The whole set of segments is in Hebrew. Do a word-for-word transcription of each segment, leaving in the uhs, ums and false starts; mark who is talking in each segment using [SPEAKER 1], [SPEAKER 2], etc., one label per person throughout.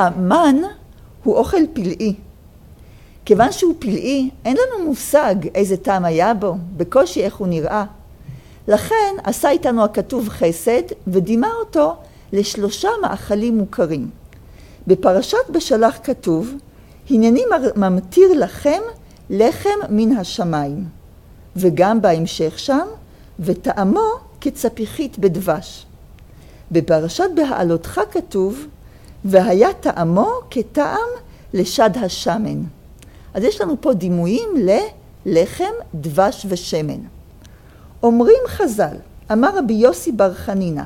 [SPEAKER 1] המן הוא אוכל פלאי. כיוון שהוא פלאי, אין לנו מושג איזה טעם היה בו, בקושי איך הוא נראה. לכן עשה איתנו הכתוב חסד ודימה אותו לשלושה מאכלים מוכרים. בפרשת בשלח כתוב, הנני ממתיר לכם לחם מן השמיים. וגם בהמשך שם, וטעמו כצפיחית בדבש. בפרשת בהעלותך כתוב, והיה טעמו כטעם לשד השמן. אז יש לנו פה דימויים ללחם, דבש ושמן. אומרים חז"ל, אמר רבי יוסי בר חנינה,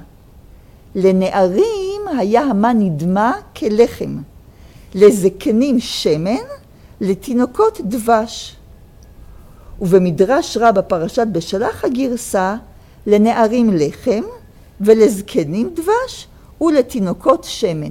[SPEAKER 1] לנערים היה המן נדמה כלחם, לזקנים שמן, לתינוקות דבש. ובמדרש רב בפרשת בשלח הגרסה, לנערים לחם ולזקנים דבש ולתינוקות שמן.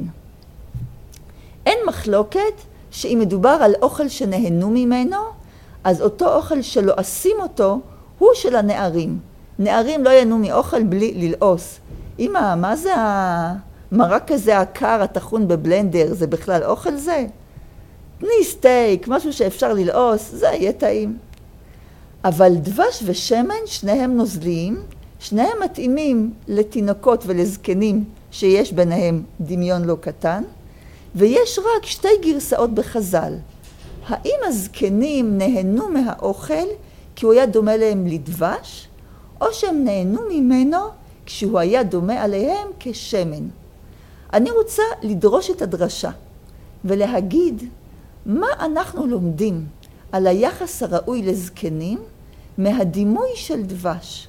[SPEAKER 1] אין מחלוקת שאם מדובר על אוכל שנהנו ממנו, אז אותו אוכל שלא עשים אותו הוא של הנערים. נערים לא ייהנו מאוכל בלי ללעוס. אמא, מה זה המרק הזה הקר, התחון בבלנדר, זה בכלל אוכל זה? תני סטייק, משהו שאפשר ללעוס, זה יהיה טעים. אבל דבש ושמן, שניהם נוזליים, שניהם מתאימים לתינוקות ולזקנים שיש ביניהם דמיון לא קטן, ויש רק שתי גרסאות בחז"ל. האם הזקנים נהנו מהאוכל כי הוא היה דומה להם לדבש, או שהם נהנו ממנו כשהוא היה דומה עליהם כשמן? אני רוצה לדרוש את הדרשה ולהגיד מה אנחנו לומדים על היחס הראוי לזקנים מהדימוי של דבש.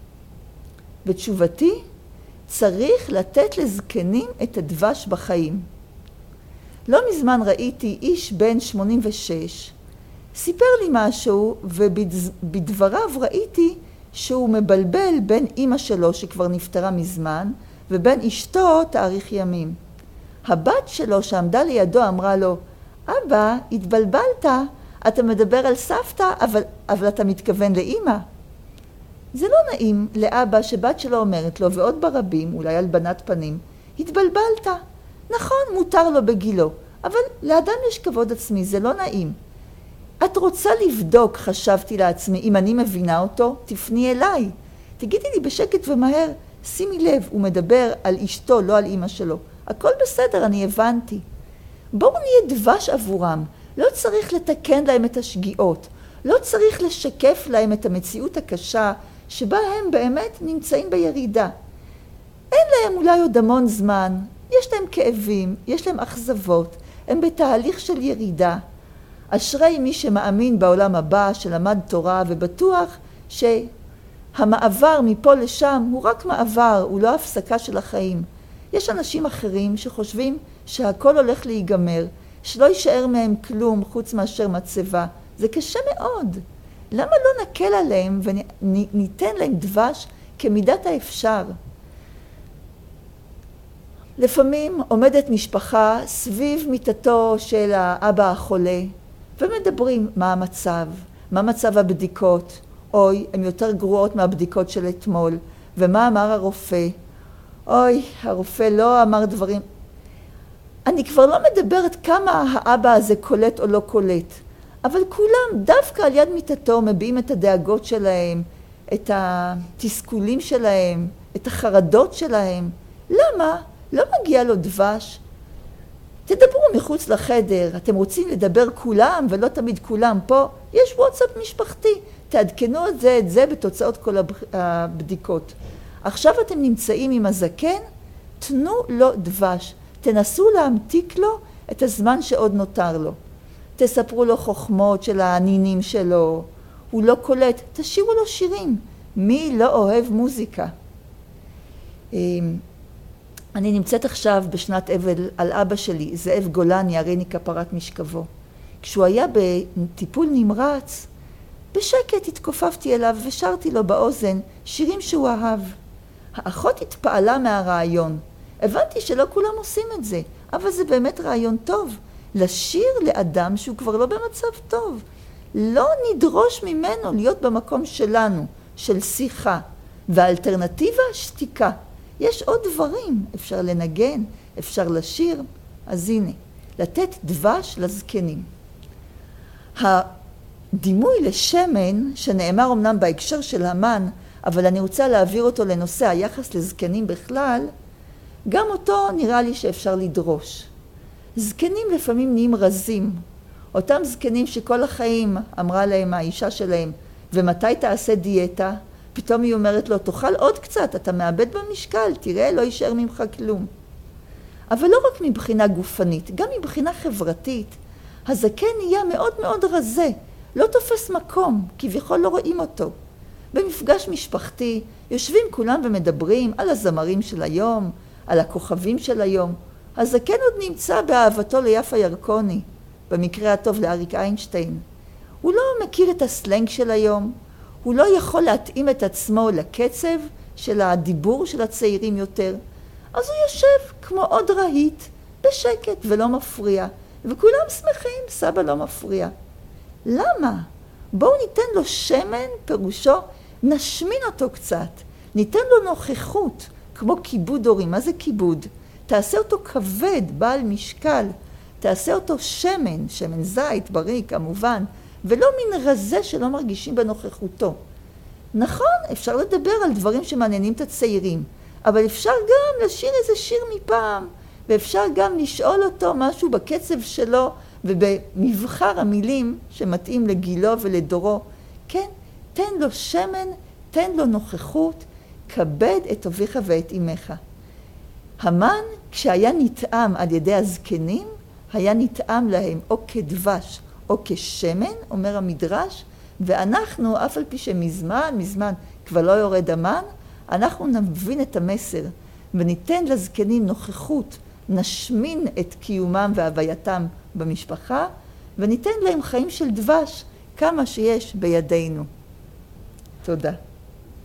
[SPEAKER 1] בתשובתי, צריך לתת לזקנים את הדבש בחיים. לא מזמן ראיתי איש בן שמונים ושש, סיפר לי משהו ובדבריו ראיתי שהוא מבלבל בין אמא שלו שכבר נפטרה מזמן ובין אשתו תאריך ימים. הבת שלו שעמדה לידו אמרה לו, אבא, התבלבלת, אתה מדבר על סבתא, אבל, אבל אתה מתכוון לאמא. זה לא נעים לאבא שבת שלו אומרת לו, ועוד ברבים, אולי על בנת פנים, התבלבלת. נכון, מותר לו בגילו, אבל לאדם יש כבוד עצמי, זה לא נעים. את רוצה לבדוק, חשבתי לעצמי, אם אני מבינה אותו, תפני אליי. תגידי לי בשקט ומהר, שימי לב, הוא מדבר על אשתו, לא על אמא שלו. הכל בסדר, אני הבנתי. בואו נהיה דבש עבורם. לא צריך לתקן להם את השגיאות. לא צריך לשקף להם את המציאות הקשה שבה הם באמת נמצאים בירידה. אין להם אולי עוד המון זמן. יש להם כאבים, יש להם אכזבות. הם בתהליך של ירידה. אשרי מי שמאמין בעולם הבא, שלמד תורה ובטוח שהמעבר מפה לשם הוא רק מעבר, הוא לא הפסקה של החיים. יש אנשים אחרים שחושבים שהכל הולך להיגמר, שלא יישאר מהם כלום חוץ מאשר מצבה. זה קשה מאוד. למה לא נקל עליהם וניתן להם דבש כמידת האפשר? לפעמים עומדת משפחה סביב מיטתו של האבא החולה, ומדברים מה המצב, מה מצב הבדיקות. אוי, הן יותר גרועות מהבדיקות של אתמול. ומה אמר הרופא? אוי, הרופא לא אמר דברים. אני כבר לא מדברת כמה האבא הזה קולט או לא קולט, אבל כולם דווקא על יד מיטתו מביעים את הדאגות שלהם, את התסכולים שלהם, את החרדות שלהם. למה? לא מגיע לו דבש? תדברו מחוץ לחדר, אתם רוצים לדבר כולם ולא תמיד כולם פה, יש וואטסאפ משפחתי, תעדכנו את זה, את זה בתוצאות כל הבדיקות. עכשיו אתם נמצאים עם הזקן, תנו לו דבש, תנסו להמתיק לו את הזמן שעוד נותר לו. תספרו לו חוכמות של הנינים שלו, הוא לא קולט, תשאירו לו שירים. מי לא אוהב מוזיקה? אני נמצאת עכשיו בשנת אבל על אבא שלי, זאב גולני, הריני כפרת משכבו. כשהוא היה בטיפול נמרץ, בשקט התכופפתי אליו ושרתי לו באוזן שירים שהוא אהב. האחות התפעלה מהרעיון. הבנתי שלא כולם עושים את זה, אבל זה באמת רעיון טוב. לשיר לאדם שהוא כבר לא במצב טוב. לא נדרוש ממנו להיות במקום שלנו, של שיחה. והאלטרנטיבה, שתיקה. יש עוד דברים, אפשר לנגן, אפשר לשיר. אז הנה, לתת דבש לזקנים. הדימוי לשמן, שנאמר אמנם בהקשר של המן, אבל אני רוצה להעביר אותו לנושא היחס לזקנים בכלל, גם אותו נראה לי שאפשר לדרוש. זקנים לפעמים נהיים רזים. אותם זקנים שכל החיים אמרה להם האישה שלהם, ומתי תעשה דיאטה? פתאום היא אומרת לו, תאכל עוד קצת, אתה מאבד במשקל, תראה, לא יישאר ממך כלום. אבל לא רק מבחינה גופנית, גם מבחינה חברתית, הזקן נהיה מאוד מאוד רזה, לא תופס מקום, כביכול לא רואים אותו. במפגש משפחתי יושבים כולם ומדברים על הזמרים של היום, על הכוכבים של היום. הזקן עוד נמצא באהבתו ליפה ירקוני, במקרה הטוב לאריק איינשטיין. הוא לא מכיר את הסלנג של היום, הוא לא יכול להתאים את עצמו לקצב של הדיבור של הצעירים יותר. אז הוא יושב כמו עוד רהיט, בשקט ולא מפריע, וכולם שמחים, סבא לא מפריע. למה? בואו ניתן לו שמן, פירושו, נשמין אותו קצת, ניתן לו נוכחות, כמו כיבוד הורים. מה זה כיבוד? תעשה אותו כבד, בעל משקל, תעשה אותו שמן, שמן זית, בריא כמובן, ולא מין רזה שלא מרגישים בנוכחותו. נכון, אפשר לדבר על דברים שמעניינים את הצעירים, אבל אפשר גם לשיר איזה שיר מפעם, ואפשר גם לשאול אותו משהו בקצב שלו, ובמבחר המילים שמתאים לגילו ולדורו. כן, תן לו שמן, תן לו נוכחות, כבד את אביך ואת אמך. המן, כשהיה נטעם על ידי הזקנים, היה נטעם להם או כדבש או כשמן, אומר המדרש, ואנחנו, אף על פי שמזמן, מזמן כבר לא יורד המן, אנחנו נבין את המסר וניתן לזקנים נוכחות, נשמין את קיומם והווייתם במשפחה, וניתן להם חיים של דבש כמה שיש בידינו. תודה.